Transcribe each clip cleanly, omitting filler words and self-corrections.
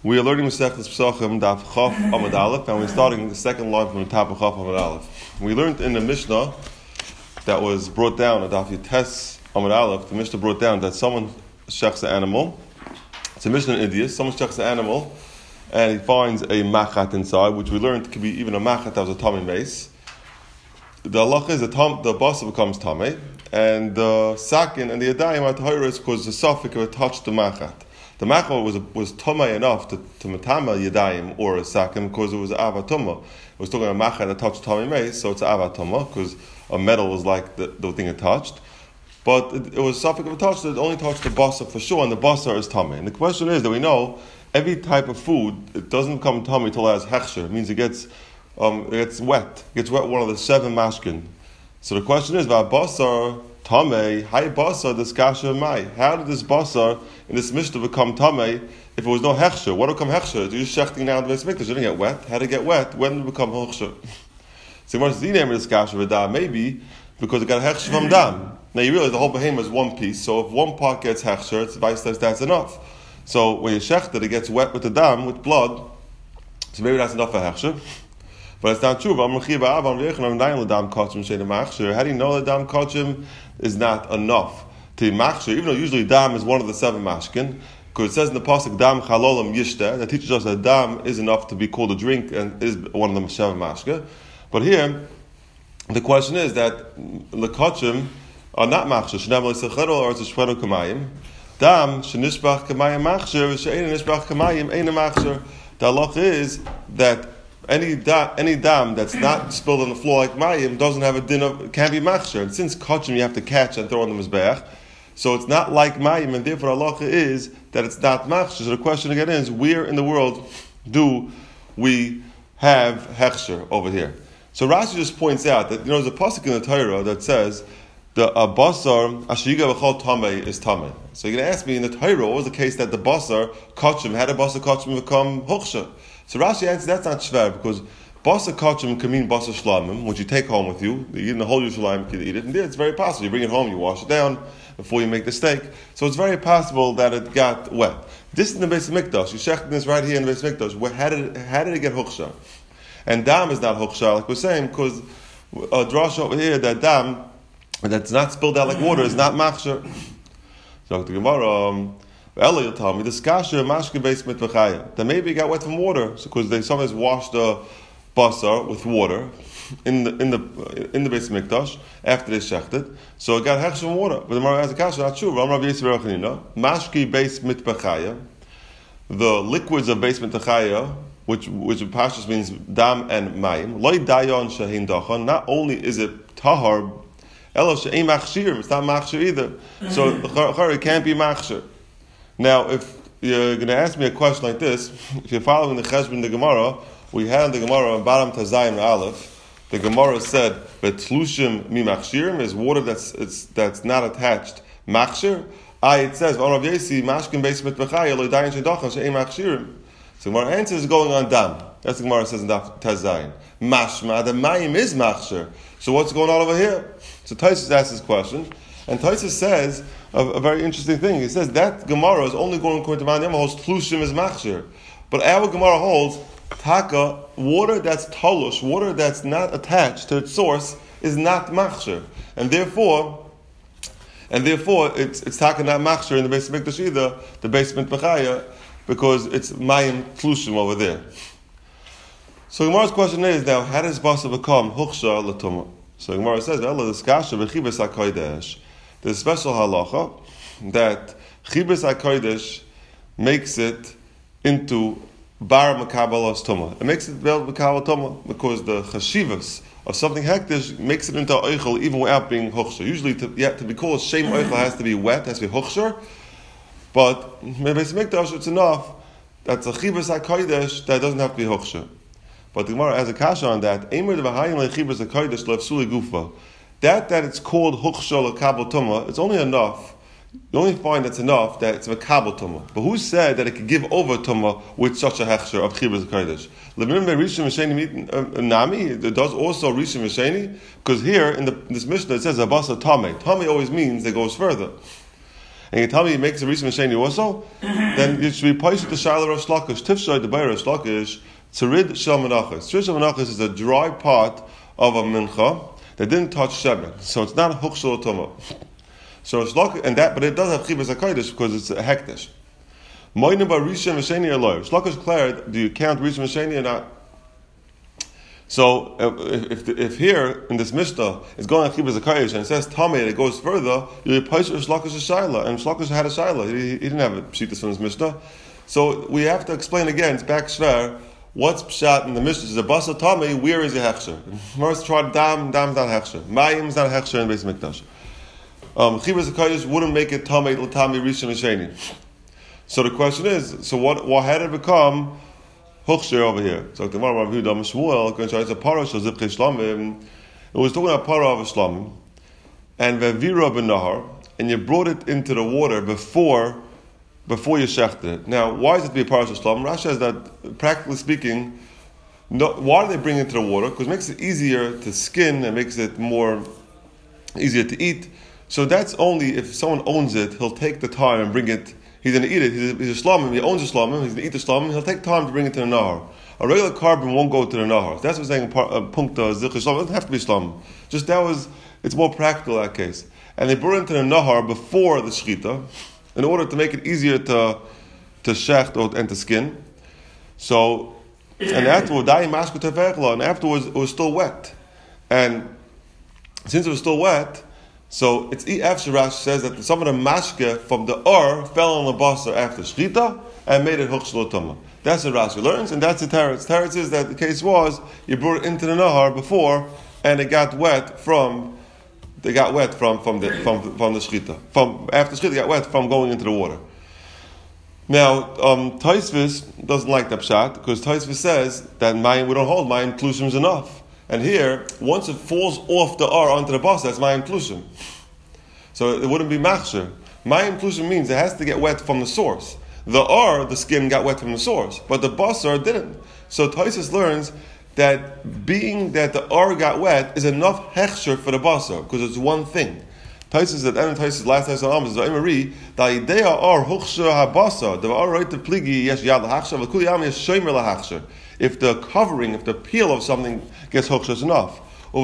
We are learning Masechtas Pesachim Daf Chaf Amud Aleph, and we're starting the second line from the top of Chaf Amud Aleph. We learned in the Mishnah that was brought down, Daf Yates Amud Aleph, the Mishnah brought down that someone shechs an animal. It's a Mishnah in India. Someone shechs an animal, and he finds a machat inside, which we learned could be even a machat that was a tummy mace. The halach is the basa becomes tummy, and the sakin and the yadayim are tahorus because the suffix would touch the machat. The machat was tummy enough to matama yadayim or a sakin because it was avatuma. It was talking about machat that touched tummy mace, so it's avatuma because a metal was like the thing it touched. But it was suffix of a touch that only touched the basa for sure, and the basa is tummy. And the question is that we know every type of food, it doesn't become tummy until it has hechsher. It means it gets wet. It gets wet, one of the 7 mashkin. So the question is, basar tamei, hay basar diskasha mai. How did this basar in this mishnah become tamei if it was no hechsher? What would become hechsher? You're just shechting now in the Beis Mikdash. It didn't get wet. How did it get wet? When did it become hechsher? So what is the name of diskasha v'dam? Maybe because it got hechsher from dam. Now you realize the whole behemoth is one piece. So if one part gets hechsher, it's vice versa. That's enough. So when you shecht it, it gets wet with the dam, with blood. So maybe that's enough for hechsher. But it's not true. How do you know that dam kachim is not enough to machshir? Even though usually dam is one of the 7 mashkin, because it says in the pasuk dam chalolam yishta, that teaches us that dam is enough to be called a drink and is one of the 7 mashkin. But here, the question is that the kachim are not machshir. Shnam le'sechero or zeshpenu kamayim. Dam shenishbach kamayim machshir v'she'ein nishbach kamayim ein machshir. The halach is that any dam that's not spilled on the floor like mayim doesn't have a din of, can't be machshir. And since kachim you have to catch and throw on the mizbeach, so it's not like mayim, and therefore halacha is that it's not machshir. So the question again is, where in the world do we have hechsher over here? So Rashi just points out that there's a pasuk in the Torah that says the basar ashiga v'chol tamei is tamei. So you're going to ask me, in the Torah, what was the case that the basar kachim, had a basar kachim become hechsher? So Rashi answers that's not shver, because basar kachim can mean basar shlamim, which you take home with you. You eat in the whole Yerushalayim, you can eat it, and there it's very possible. You bring it home, you wash it down before you make the steak. So it's very possible that it got wet. This is in the Beis Mikdash. You shechting this right here in the Beis Mikdash. How did it get hechsher? And dam is not hechsher, like we're saying, because a drash over here that dam that's not spilled out like water is not machshir. So the Gemara, Eli will tell me, the skasha mashke beis mitvachaya, that maybe it got wet from water, because they sometimes wash the basar with water in the Beis Mikdash after they shechted, so it got hechsher from water. But the Gemara has a kasha, not true. Mashke beis mitvachaya, the liquids of beis mitvachaya, which in Pashtus means dam and mayim, loy dayon shahin dachan. Not only is it tahar, elo she'ein machshir, it's not machshir either. So it can't be machshir. Now, if you're going to ask me a question like this, if you're following the Cheshbon, the Gemara, we had in the Gemara on bottom Tazayin Aleph, the Gemara said that tlushim mi machshirim is water that's not attached machshir. It says on Rav Yesi mashkin beis mitbechaya lo dayin shedachan she'ein machshirim. So the Gemara answer is going on dam. That's the Gemara says in Tazayin. Mashma, the mayim is machshir. So what's going on over here? So Taisus asks this question, and Taisus says a very interesting thing. He says that Gemara is only going according to Ma'an Yama holds tlushim is machshir, but our Gemara holds taka, water that's talush, water that's not attached to its source is not machshir, and therefore it's taka not machshir in the Beis Mikdash either, the Beis Mikdash, because it's mayim tlushim over there. So Gemara's question is now, how does basa become hechsher l'tumah? So Gemara says, there's a special halacha that chibas HaKodesh makes it into bar makabalas tumah. It makes it bar makabal tumah because the chashivas of something hektish makes it into oichel even without being hechsher. Usually to be called shem oichel has to be wet, has to be hechsher. But in Beis Mikdash it's enough that's a chibas HaKodesh that doesn't have to be hechsher. But the Gemara has a kasha on that. That it's called hechsher l'kabel tumah, it's only enough. You only find that's enough that it's a kabel tumah. But who said that it could give over tumah with such a hechsher of chibas kodesh? Nami, it does also rishon v'sheni, because here in this Mishnah it says abasa tamei. Tamei always means it goes further. and you tell me he makes a Rishon Sheni also, then it should be Paisha to Shaila Rosh Lakish, Tifshay the Bay Rosh Lakish, Tzarid Shel Menachos. Tzarid Shel Menachos is a dry part of a mincha that didn't touch Shemen, so it's not a Hukshel Tumah. So Rosh Lakish, and that, but it does have Chibas HaKodesh because it's a Hekdesh. Moinim Bar Rishon Sheni Eloi. Rosh Lakish declared, do you count Rishon Sheni or not? So if here in this Mishnah it's going on Chibas HaKodesh and it says Tamei and it goes further, you replace Rosh Lakish's Shaila, and Rosh Lakish had a Shaila. He didn't have a Pshitas from this Mishnah. So we have to explain again, it's back Shver, what's Pshat in the Mishnah? Is a Basa Tamei, where is the Hechsher? First tried Dam's not Hechsher. Mayim's not Hechsher in Beis Mikdash. Chibas HaKodesh wouldn't make it Tamei L'Tamei Rishon Sheni. So the question is, so what had it become Hukshir over here? So the Gemara Rav Yehuda Shmuel concerns a parah of Zipchei Shlamim. It was talking about parah of Shlamim and Vevira b'Nahar, and you brought it into the water before you shechted it. Now, why is it to be a parah of Shlamim? Rashi says that, practically speaking, why do they bring it into the water? Because it makes it easier to skin and makes it more easier to eat. So that's only if someone owns it, he'll take the time and bring it. He's going to eat it. He's a shlamim. He owns a shlamim. He's going to eat the shlamim. He'll take time to bring it to the nahar. A regular carbon won't go to the nahar. That's what's saying. Punkta zilch shlamim. It doesn't have to be shlamim. Just it's more practical in that case. And they brought it into the nahar before the shchita, in order to make it easier to shecht and to skin. So, and afterwards, it was still wet. And since it was still wet, so it's Rashi says that some of the mashke from the fell on the basar after shchita and made it hukshel tumah. That's what Rashi learns, and that's the teretz. Teretz is that the case was you brought it into the nahar before, and it got wet from the shchita. From after shchita, it got wet from going into the water. Now, Taisvis doesn't like that pshat because Taisvis says that mayim we don't hold mayim klushim is enough. And here, once it falls off the onto the basa, that's mayim klushim. So it wouldn't be machsher. Mayim klushim means it has to get wet from the source. The skin got wet from the source, but the basar didn't. So Taisus learns that being that the got wet is enough hechsher for the basar because it's one thing. Taisus at the end of Taisus last Taisus Am is Zaimari the idea hechsher habasar the right to pligi yes yad lahachsher v'kuli yam yes shomer lahachsher. If the covering, if the peel of something gets hooked, it's enough.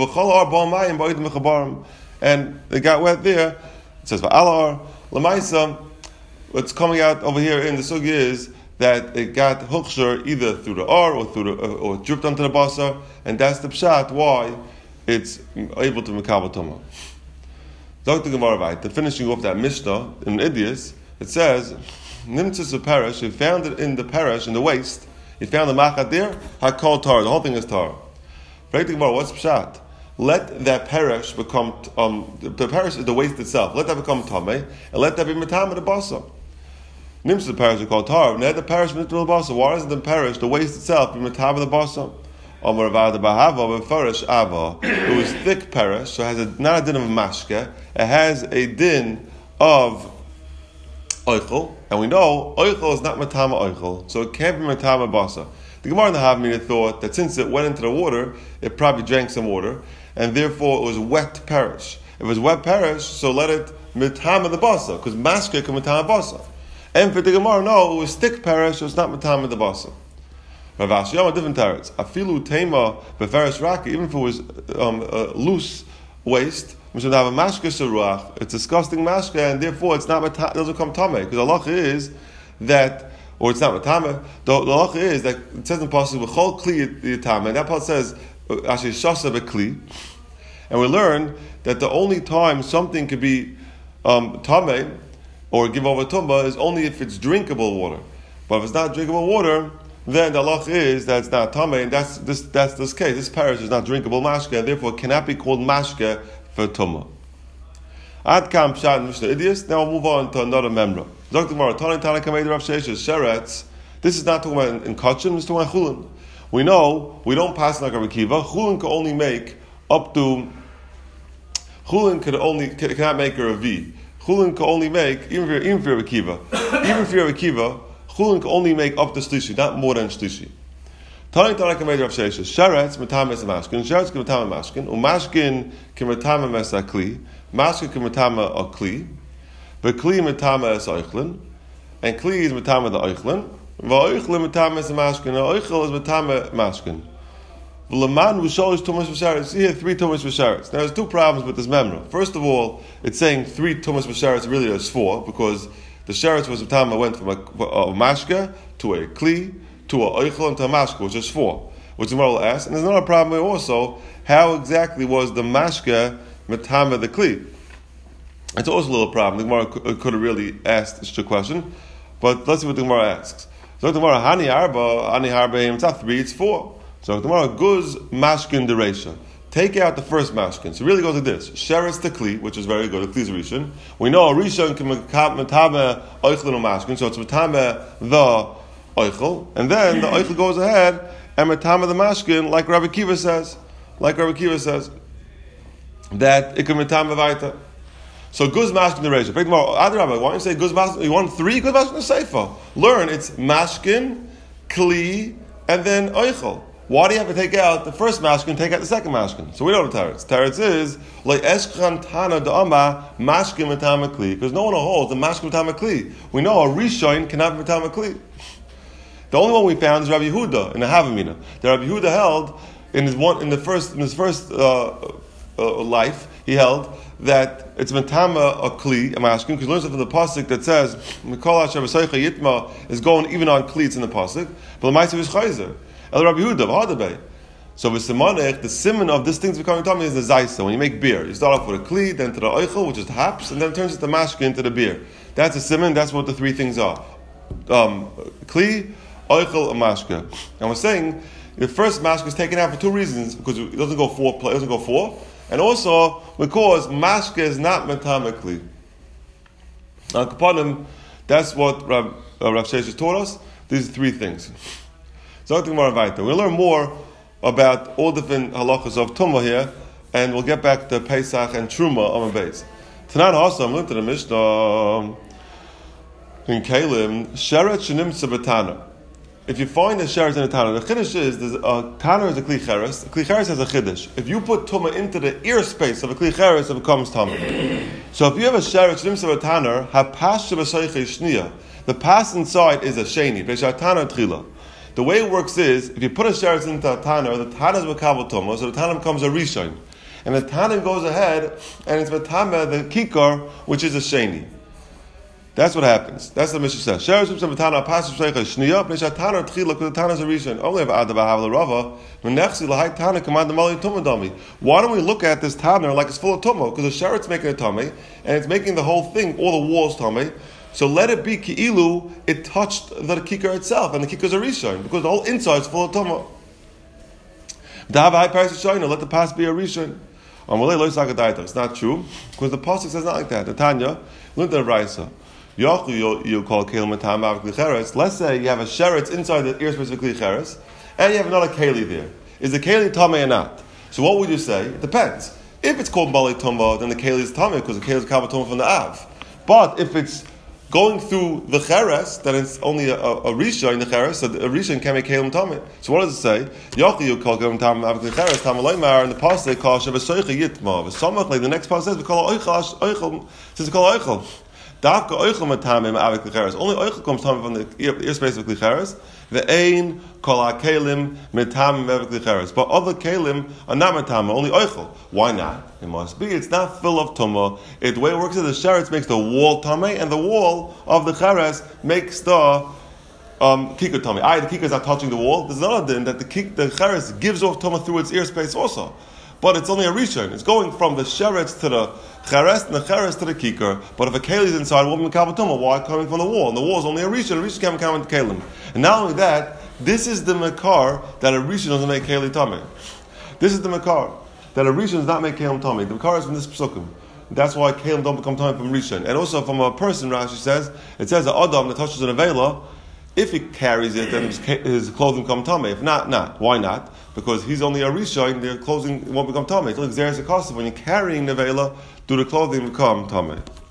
And they got wet there. It says, Lamaisa, what's coming out over here in the sugi is that it got hukshur either through the or dripped onto the basar, and that's the pshat why it's able to mekabel tumah. Dr. Gemara, the finishing off that Mishnah in Idias, it says, Nimtzis of Parish, he found it in the parish, in the waste. He found the machat there, hakol tar. The whole thing is tar. What's pshat? Let that parish become the parish is the waste itself. Let that become tamei, and let that be matam the basa. Nims the parish is called tar. Let the parish be matam the basa. Why isn't the parish the waste itself be matam the basa? Amar v'ada bahava v'farish ava. It was thick parish, so it has not a din of mashke. It has a din of oichel, and we know oichel is not matama oichel, so it can't be matama basa. The Gemara in the Havmina thought that since it went into the water, it probably drank some water, and therefore it was wet parish. If it was wet parish, so let it matama the basa, because masker can matama basa. And for the Gemara, no, it was thick parish, so it's not matama the basa. Rav Ashi Yom, a different teretz. Afilu tema beferes raki, even if it was loose waste. We should have a mashke seruach. It's disgusting mashke, and therefore it's not it doesn't come tameh. Because the halacha is that, or it's not tameh. The halacha is that it says in pasuk v'chol kli tameh. And that part says actually shasa b'kli, and we learn that the only time something could be tameh or give over tumba is only if it's drinkable water. But if it's not drinkable water, then the halacha is that it's not tameh, and that's this case. This parish is not drinkable mashke, and therefore it cannot be called mashke for tumah. Ad kam pshat Mishnah Idias. Now we'll move on to another memra. Dr. Gemara, Tana Kameid Rav Sheshes Sheretz. This is not talking about in Kachim. This is talking about Chulin. We know we don't pass like a Rekiva. Chulin can only make up to. Chulin cannot make a Revi. Chulin can only make even if you're a Rekiva. Even if you're a Rekiva, Chulin can only make up to Shlishi, not more than Shlishi. Tani Kameid Rav Sheshes Sheretz Metames Mashkin. Sheretz can Metames Mashkin. Umashkin can Metames Mesakli. Mashkin can Metames a Kli. V'kli metame es oichlin, and kli is metame the oichlin. V'oichlin metame es mashkin, and oichel is metame mashkin. V'leman v'sholish tumas v'sharetz. Here 3 tumas v'sharetz. Now there's 2 problems with this memra. First of all, it's saying 3 tumas v'sharetz, really there's 4, because the sheretz was metame went from a mashka to a kli to a oichel and to a mashka, which is 4. Which the Gemara will ask. And there's another problem also, how exactly was the mashka metame the kli? It's also a little problem. The Gemara could have really asked such a question, but let's see what the Gemara asks. So the Gemara, Hani Harba, it's not 3, it's 4. So the Gemara, Guz Mashkin Dereisha. Take out the first mashkin. So it really goes like this. Sheretz the kli, which is very good, a kli is a rishon. We know a rishon can metame oichlin or mashkin, so it's metame the oichel, and then the oichel goes ahead and metame the mashkin, like Rabbi Kiva says. That it can metame vaita. So guz mashkin the reisha. Why don't you say guz mashkin? You want 3 guz mashkin the seifa? Learn it's mashkin, kli, and then oichel. Why do you have to take out the first mashkin and take out the second mashkin? So we know the teretz. Teretz is like eshchan tana da'ama mashkin metame kli, because no one holds the mashkin metame kli. We know a rishon cannot be metame kli. The only one we found is Rabbi Yehuda in the Havamina. The Rabbi Yehuda held in his first life, he held that it's metama a kli, a mashkin, because he learns it from the pasuk that says Mikol Asher V'Soicha Yitma is going even on kli, it's in the pasuk. But the Ma'aser is chayzer. El Rabbi Yehuda v'Hadabei. So the simon of this thing's becoming tummy is the zaisa. When you make beer, you start off with a kli, then to the oichel, which is the haps, and then it turns into mashkin, into the beer. That's a simon. That's what the 3 things are: kli, oichel, and mashka. And we're saying the first mashka is taken out for 2 reasons, because it doesn't go 4, and also because mashka is not metame kli. Now, kapanim, that's what Rav Sheshes taught us. These 3 things. So we'll learn more about all different halachas of tumah here, and we'll get back to Pesach and Truma on the base. Tanan Hasam learned to the Mishnah in Kalim, Sheret Shenimtza B'Tana. If you find a Sheret in a Tana, the Chiddush is, Tana is a Kli Cheres. The Kli Cheres has a Chiddush. If you put tumah into the ear space of a Kli Cheres, it becomes tumah. So if you have a Sheret Shenimtza B'Tana, HaPash Shebasayche Shniya, the pass inside is a Sheni, Veshatana Tchila. The way it works is, if you put a sheretz into a tana, the tana is makabel tumah, so the tana becomes a rishon. And the tana goes ahead, and it's metame the kikar, which is a sheni. That's what happens. That's the Mishnah says. Sheretz u'psam tana pasu sheicha shniya, b'nei tana tchila, because the tana is a rishon. Only have adab havel rava, v'nechsi l'hai tana command the mali tumah dami. Why don't we look at this tana like it's full of tumah? Because the sheretz making a tummy, and it's making the whole thing, all the walls tummy. So let it be ki'ilu, it touched the kikar itself, and the kikar is a rishon, because the whole inside is full of tumah. Let the pass be a rishon. It's not true, because the pasuk says not like that. The Tanya, learned the Raisa. You call kelim matam kli cheres. Let's say you have a sheretz inside the ear space of kli cheres, and you have another keli there. Is the keli tamei or not? So what would you say? It depends. If it's called bali tumah, then the keli is tamei, because the keli is kabel tumah from the av. But if it's going through the cheres, then it's only a risha in the cheres, so a risha can make kelim tamid. So what does it say? Yochi call kelim tamid avik cheres tamaleimar, and the pasuk calls shevasoicha yitma. V'samach, like the next pasuk says, we call oichel. Says we call oichel. Davka oichel matamim avik cheres. Only oichel comes tamid from the ear space of cheres. Ve'ein kol kelim mitamim avik cheres. But other kelim are not mitamim, only oichel. Why not? It must be. It's not full of tumah. The way it works is the sheretz makes the wall tamei, and the wall of the cheres makes the kikar tamei. The kikar is not touching the wall. There's another din that the cheres gives off tumah through its ear space also. But it's only a rishon. It's going from the sheretz to the cheres, and the cheres to the kikar. But if a keli is inside, it won't be kabel tumah. Why? Coming from the wall. And the wall is only a rishon. A rishon can't come into kelim. And not only that, this is the makar that a rishon doesn't make keli tamei. This is the makar that a rishon does not make kelim tamei. The makar is from this psukim. That's why kelim don't become tamei from rishon. And also from a person, Rashi says, it says that adam that touches an avela, if he carries it, then his clothing become tamei. If not. Why not? Because he's only a rishon, the clothing won't become tamei. It's like Xeris Akasif. When you're carrying the avela, do the clothing become tamei?